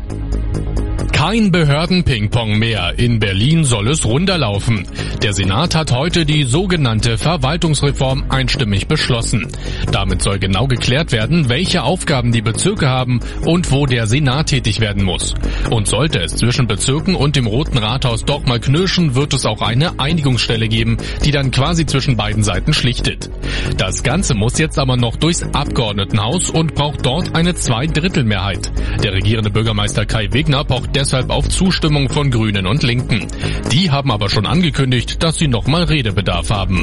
Kein Behörden-Ping-Pong mehr. In Berlin soll es runterlaufen. Der Senat hat heute die sogenannte Verwaltungsreform einstimmig beschlossen. Damit soll genau geklärt werden, welche Aufgaben die Bezirke haben und wo der Senat tätig werden muss. Und sollte es zwischen Bezirken und dem Roten Rathaus doch mal knirschen, wird es auch eine Einigungsstelle geben, die dann quasi zwischen beiden Seiten schlichtet. Das Ganze muss jetzt aber noch durchs Abgeordnetenhaus und braucht dort eine Zweidrittelmehrheit. Der regierende Bürgermeister Kai Wegner pocht deshalb auf Zustimmung von Grünen und Linken. Die haben aber schon angekündigt, dass sie nochmal Redebedarf haben.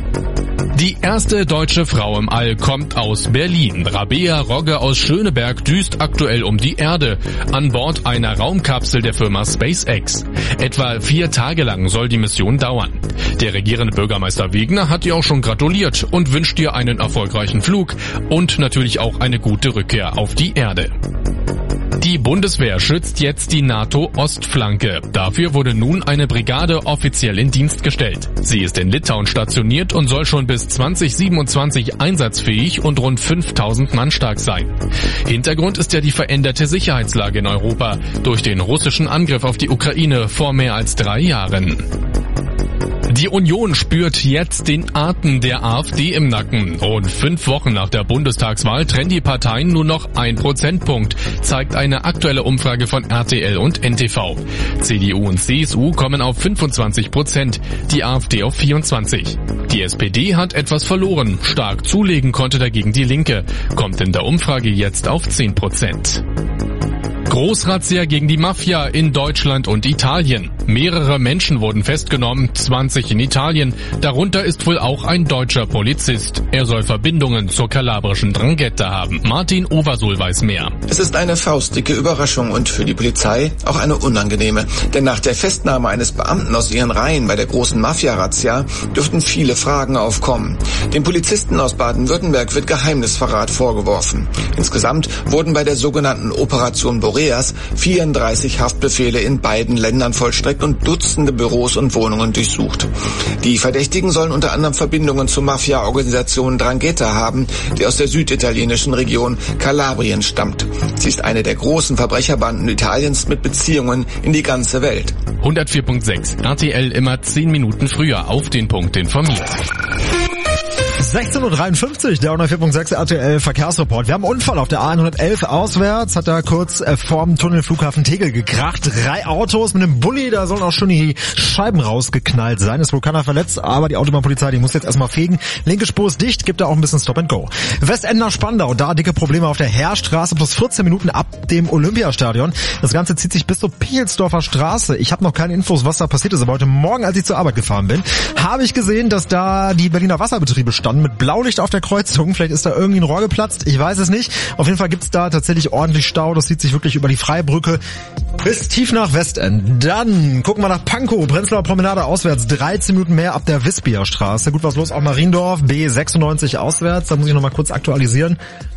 Die erste deutsche Frau im All kommt aus Berlin. Rabea Rogge aus Schöneberg düst aktuell um die Erde an Bord einer Raumkapsel der Firma SpaceX. Etwa vier Tage lang soll die Mission dauern. Der regierende Bürgermeister Wegner hat ihr auch schon gratuliert und wünscht ihr einen erfolgreichen Flug und natürlich auch eine gute Rückkehr auf die Erde. Die Bundeswehr schützt jetzt die NATO-Ostflanke. Dafür wurde nun eine Brigade offiziell in Dienst gestellt. Sie ist in Litauen stationiert und soll schon bis zwanzig siebenundzwanzig einsatzfähig und rund fünftausend Mann stark sein. Hintergrund ist ja die veränderte Sicherheitslage in Europa durch den russischen Angriff auf die Ukraine vor mehr als drei Jahren. Die Union spürt jetzt den Atem der AfD im Nacken. Rund fünf Wochen nach der Bundestagswahl trennen die Parteien nur noch ein Prozentpunkt, zeigt eine aktuelle Umfrage von R T L und N T V. C D U und C S U kommen auf fünfundzwanzig Prozent, die AfD auf vierundzwanzig. Die S P D hat etwas verloren, stark zulegen konnte dagegen die Linke, kommt in der Umfrage jetzt auf zehn Prozent. Großrazzia gegen die Mafia in Deutschland und Italien. Mehrere Menschen wurden festgenommen, zwanzig in Italien. Darunter ist wohl auch ein deutscher Polizist. Er soll Verbindungen zur kalabrischen Drangheta haben. Martin Oversul weiß mehr. Es ist eine faustdicke Überraschung und für die Polizei auch eine unangenehme. Denn nach der Festnahme eines Beamten aus ihren Reihen bei der großen Mafia-Razzia dürften viele Fragen aufkommen. Dem Polizisten aus Baden-Württemberg wird Geheimnisverrat vorgeworfen. Insgesamt wurden bei der sogenannten Operation Boreas vierunddreißig Haftbefehle in beiden Ländern vollstreckt und Dutzende Büros und Wohnungen durchsucht. Die Verdächtigen sollen unter anderem Verbindungen zur Mafia-Organisation Drangheta haben, die aus der süditalienischen Region Kalabrien stammt. Sie ist eine der großen Verbrecherbanden Italiens mit Beziehungen in die ganze Welt. hundertvier Komma sechs R T L immer zehn Minuten früher auf den Punkt informiert. sechzehn Uhr dreiundfünfzig, der hundertvier Komma sechs R T L Verkehrsreport. Wir haben einen Unfall auf der A hundertelf auswärts, hat da kurz äh, vorm Tunnelflughafen Tegel gekracht. Drei Autos mit einem Bulli, da sollen auch schon die Scheiben rausgeknallt sein. Es ist wohl keiner verletzt, aber die Autobahnpolizei, die muss jetzt erstmal fegen. Linke Spur ist dicht, gibt da auch ein bisschen Stop and Go. Westend nach Spandau, da dicke Probleme auf der Heerstraße, plus vierzehn Minuten ab dem Olympiastadion. Das Ganze zieht sich bis zur Pielsdorfer Straße. Ich habe noch keine Infos, was da passiert ist, aber heute Morgen, als ich zur Arbeit gefahren bin, habe ich gesehen, dass da die Berliner Wasserbetriebe standen mit Blaulicht auf der Kreuzung. Vielleicht ist da irgendwie ein Rohr geplatzt, ich weiß es nicht. Auf jeden Fall gibt's da tatsächlich ordentlich Stau. Das zieht sich wirklich über die Freibrücke bis tief nach Westend. Dann gucken wir nach Pankow, Prenzlauer Promenade auswärts, dreizehn Minuten mehr ab der Wispia Straße. Gut, was los auf Mariendorf, B sechsundneunzig auswärts, da muss ich nochmal kurz aktualisieren.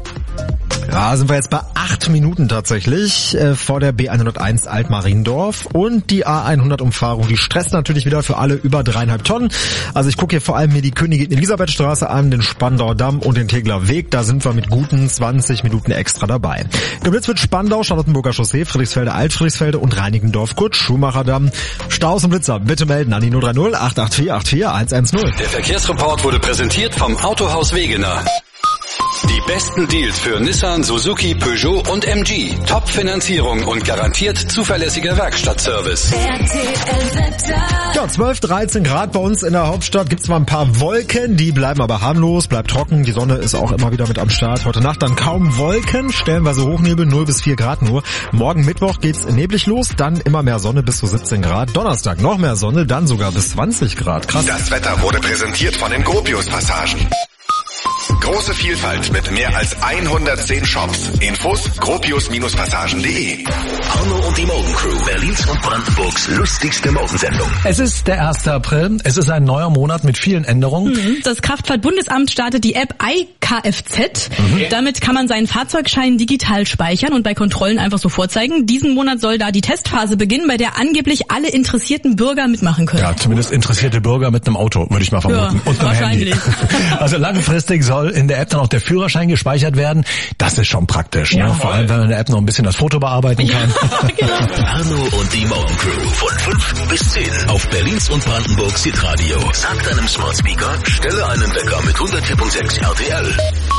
Ja, sind wir jetzt bei acht Minuten tatsächlich äh, vor der B hunderteins Altmariendorf und die A hundert Umfahrung, die stresst natürlich wieder für alle über dreieinhalb Tonnen. Also ich gucke hier vor allem mir die Königin Elisabeth Straße an, den Spandauer Damm und den Tegeler Weg, da sind wir mit guten zwanzig Minuten extra dabei. Geblitzt wird Spandau, Charlottenburger Chaussee, Friedrichsfelde, Alt-Friedrichsfelde und Reinickendorf, Kurt Schumacher Damm. Staus und Blitzer, bitte melden an die null drei null acht acht vier acht vier eins eins null. Der Verkehrsreport wurde präsentiert vom Autohaus Wegener. Die besten Deals für Nissan, Suzuki, Peugeot und M G. Top-Finanzierung und garantiert zuverlässiger Werkstattservice. Ja, zwölf, dreizehn Grad bei uns in der Hauptstadt. Gibt's mal ein paar Wolken, die bleiben aber harmlos, bleibt trocken. Die Sonne ist auch immer wieder mit am Start. Heute Nacht dann kaum Wolken, stellenweise Hochnebel, null bis vier Grad nur. Morgen Mittwoch geht's neblig los, dann immer mehr Sonne bis zu siebzehn Grad. Donnerstag noch mehr Sonne, dann sogar bis zwanzig Grad. Krass. Das Wetter wurde präsentiert von den Gropius-Passagen. Große Vielfalt mit mehr als hundertzehn Shops. Infos gropius Passagen punkt de. Arno und die Morgencrew, Berlins und Brandenburgs lustigste Morgensendung. Es ist der erste April. Es ist ein neuer Monat mit vielen Änderungen. Mhm. Das Kraftfahrtbundesamt startet die App iKFZ. Mhm. Damit kann man seinen Fahrzeugschein digital speichern und bei Kontrollen einfach so vorzeigen. Diesen Monat soll da die Testphase beginnen, bei der angeblich alle interessierten Bürger mitmachen können. Ja, zumindest interessierte Bürger mit einem Auto, würde ich mal vermuten. Ja, und einem wahrscheinlich. Handy. Also langfristig soll in der App dann auch der Führerschein gespeichert werden. Das ist schon praktisch. Ja, ne? Vor allem, wenn man in der App noch ein bisschen das Foto bearbeiten kann. Ja, genau. Arno und die Morgencrew von fünf bis zehn auf Berlins und Brandenburgs Hitradio. Sag deinem Smart Speaker, stelle einen Wecker mit hundertvier Komma sechs R T L.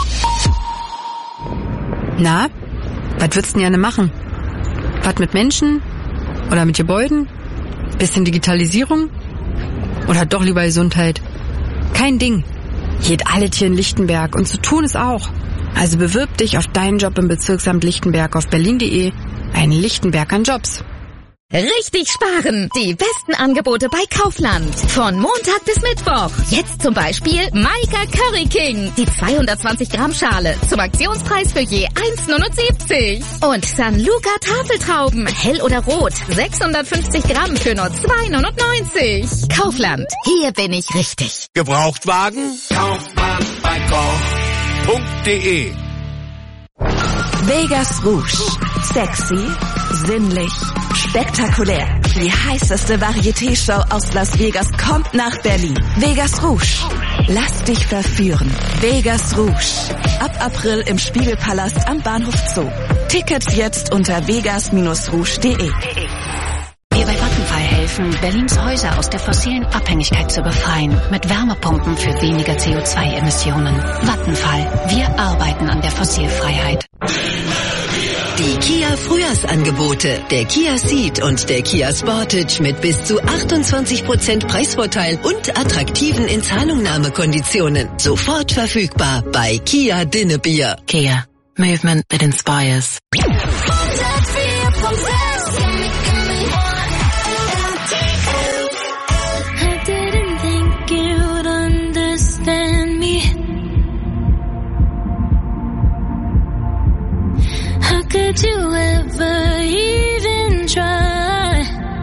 Na, was würdest du denn gerne machen? Was mit Menschen? Oder mit Gebäuden? Bisschen Digitalisierung? Oder doch lieber Gesundheit? Kein Ding. Geht alles hier in Lichtenberg und zu tun ist auch. Also bewirb dich auf deinen Job im Bezirksamt Lichtenberg auf berlin punkt de. Ein Lichtenberg an Jobs. Richtig sparen! Die besten Angebote bei Kaufland. Von Montag bis Mittwoch. Jetzt zum Beispiel Maika Curry King. Die zweihundertzwanzig Gramm Schale zum Aktionspreis für je eins neunundsiebzig. Und San Luca Tafeltrauben. Hell oder rot. sechshundertfünfzig Gramm für nur zwei neunundneunzig. Kaufland. Hier bin ich richtig. Gebrauchtwagen? Kauft man bei Koch punkt de. Vegas Rouge. Sexy, sinnlich, spektakulär. Die heißeste Varieté-Show aus Las Vegas kommt nach Berlin. Vegas Rouge. Lass dich verführen. Vegas Rouge. Ab April im Spiegelpalast am Bahnhof Zoo. Tickets jetzt unter vegas Bindestrich rouge punkt de. Wir bei Vattenfall helfen, Berlins Häuser aus der fossilen Abhängigkeit zu befreien. Mit Wärmepumpen für weniger C O zwei Emissionen. Vattenfall. Wir arbeiten an der Fossilfreiheit. Die Kia Frühjahrsangebote, der Kia Ceed und der Kia Sportage mit bis zu achtundzwanzig Prozent Preisvorteil und attraktiven Inzahlungnahmekonditionen. Sofort verfügbar bei Kia Dinnebier. Kia. Movement that inspires. Could you ever even try?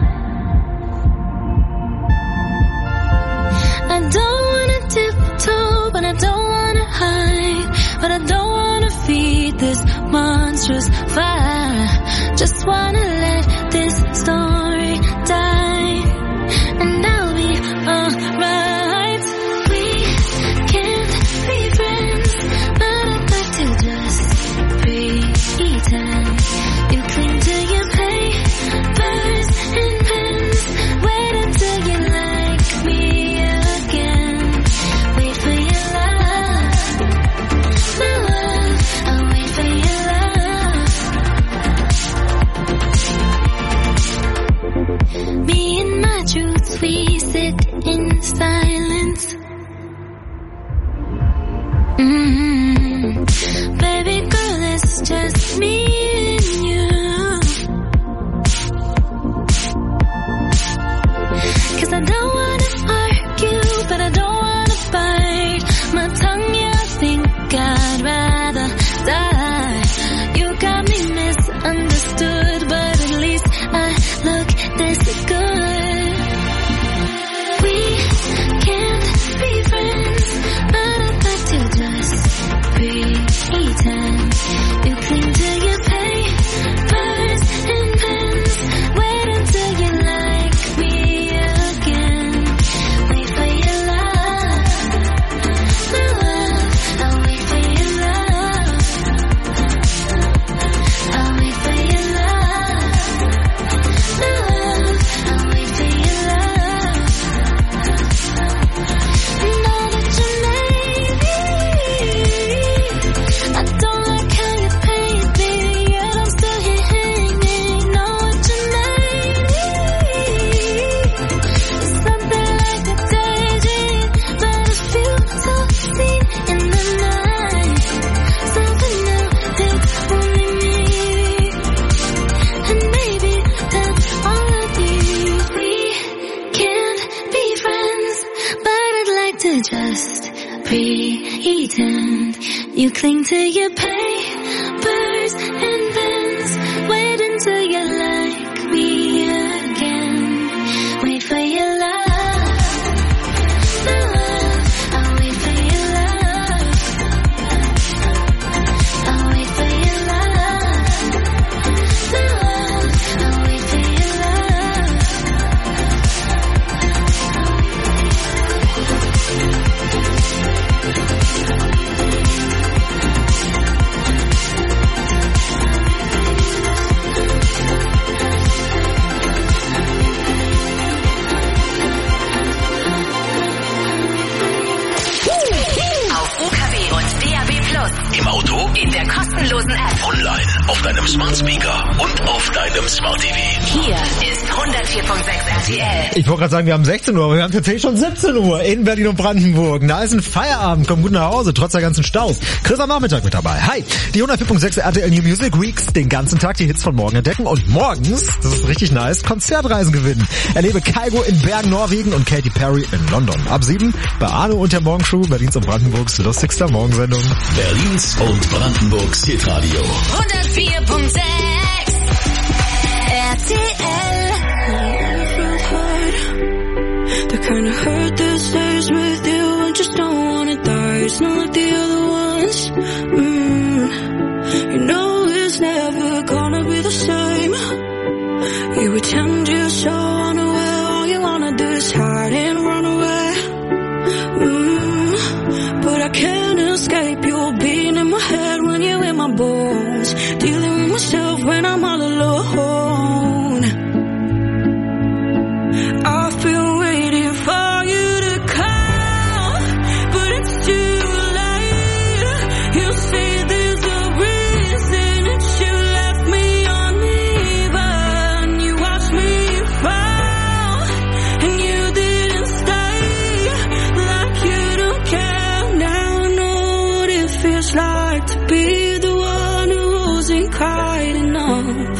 I don't wanna tiptoe, but I don't wanna hide, but I don't wanna feed this monstrous fire. Just wanna let this story die, and I'll be alright. We can't be friends, but I'd like to just pretend. You cling to your papers and pens. Wait until you like me again. Wait for your love, my love. I'll wait for your love. pretend. You cling to your papers and pens. Wait until you like me again. Wait for your love. I'll wait for your love. I'll wait for your love. I'll wait for your love. Im Auto, in der kostenlosen App, online, auf deinem Smart Speaker und auf deinem Smart T V. Hier ist hundertvier Komma sechs R T L. Ich wollte gerade sagen, wir haben sechzehn Uhr, aber wir haben tatsächlich schon siebzehn Uhr in Berlin und Brandenburg. Da ist ein Feierabend, komm gut nach Hause, trotz der ganzen Staus. Chris am Nachmittag mit dabei. Hi, die hundertvier Komma sechs R T L New Music Weeks, den ganzen Tag die Hits von morgen entdecken und morgens, das ist richtig nice, Konzertreisen gewinnen. Erlebe Kygo in Bergen, Norwegen und Katy Perry in London. Ab sieben bei Arno und der Morgenshow, Berlins und Brandenburgs lustigster Morgensendung. Berlins und Brandenburgs Hitradio. hundertvier Komma sechs R T L. The kind of hurt that stays with you and just don't wanna die. It's not like the other ones. Mm. You know it's never gonna be the same. You pretend you're so unaware. All you wanna do is hide and run away. Mm. But I can't escape your being in my head when you're in my bones. Dealing with myself when I'm all alone. I've been waiting for you to call, but it's too late. You say there's a reason that you left me uneven. You watched me fall, and you didn't stay. Like you don't care. Now I know what it feels like to be the one who wasn't quite enough.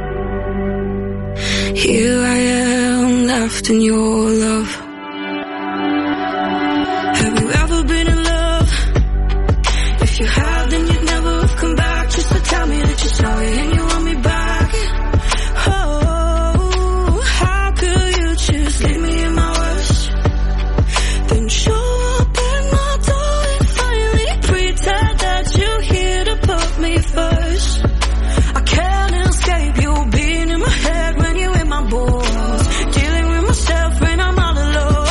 Here I am, left in your love. Have you ever been in love? If you have, then you'd never have come back just to tell me that you're sorry and you want me back. Oh, how could you just leave me in my worst? Then show up at my door and finally pretend that you're here to put me first. I can't escape you being in my head when you're in my bones. Dealing with myself when I'm all alone.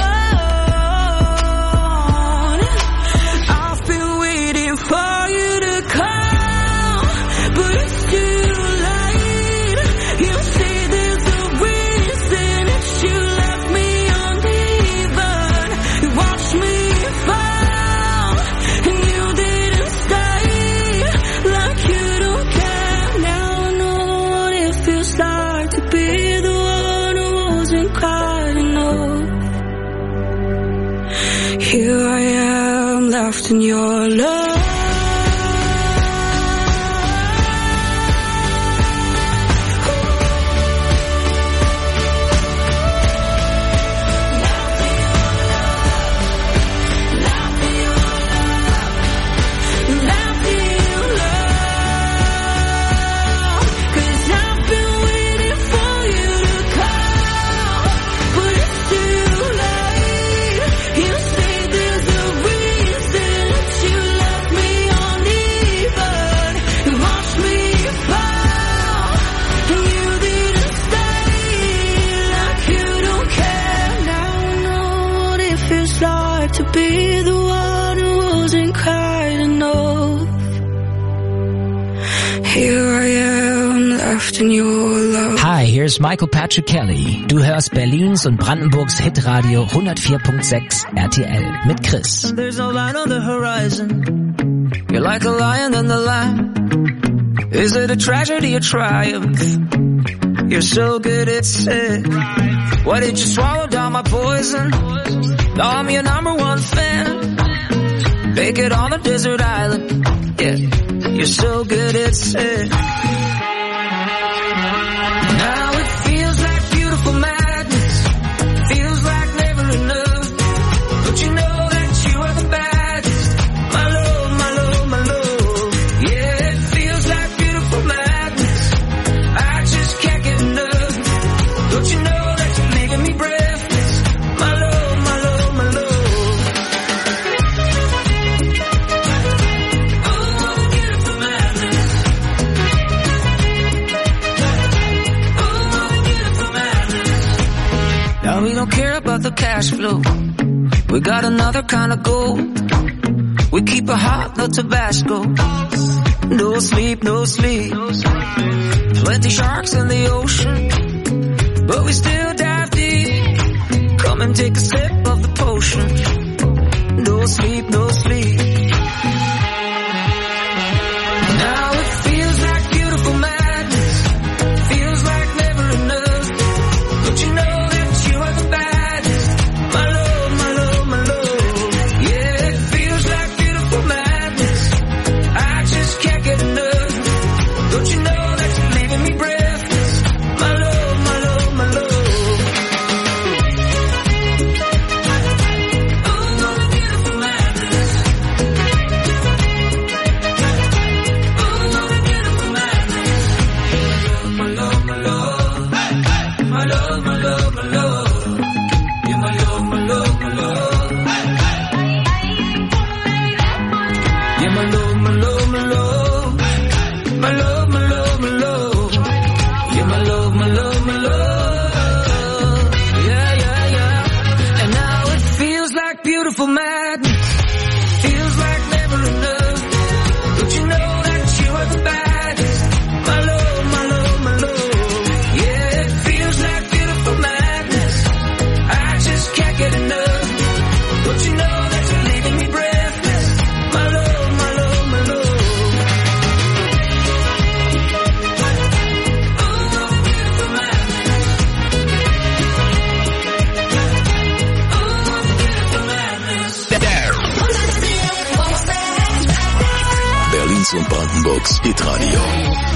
I've been waiting for you to call, but it's too late. You say there's a reason that you left me uneven. You watched me fall, and you didn't stay. Like you don't care. Now I know what it feels like to be the one who wasn't quite enough. Here I am, left in your love. Cause I've been waiting for you to call, but it's too late. You say there's a reason that you left me uneven. You watched me fall, and you didn't stay. Like you don't care. Now I know what it feels like to be the one who wasn't quite enough. Here I am, left in your love. Hi, hier ist Michael Patrick Kelly. Du hörst Berlins und Brandenburgs Hitradio hundertvier Komma sechs R T L mit Chris. There's no light on the horizon. You're like a lion in the lamb. Is it a tragedy or triumph? You're so good at it. Why did you swallow down my poison? Now I'm your number one fan. Bake it on a desert island. Yeah, you're so good at it. Now it feels like beautiful madness. Feels like never enough. But you know that you are the baddest. No, we don't care about the cash flow. We got another kind of gold. We keep it hot, no Tabasco. No sleep, no sleep. Plenty sharks in the ocean, but we still dive deep. Come and take a sip of the potion. No sleep, no sleep. Now it feels like beautiful madness. Feels like never enough. Don't you know that you are the baddest? My love, my love, my love. Yeah, it feels like beautiful madness. I just can't get enough. Don't you know that you're leaving me breathless? My love, my love, my love. Beautiful madness, feels like never enough. Don't you know that you are the baddest? My love, my love, my love. Yeah, it feels like beautiful madness. I just can't get enough. Don't you know that you're leaving me breathless? My love, my love, my love. Oh, beautiful madness. Berlins und Brandenburgs Hitradio.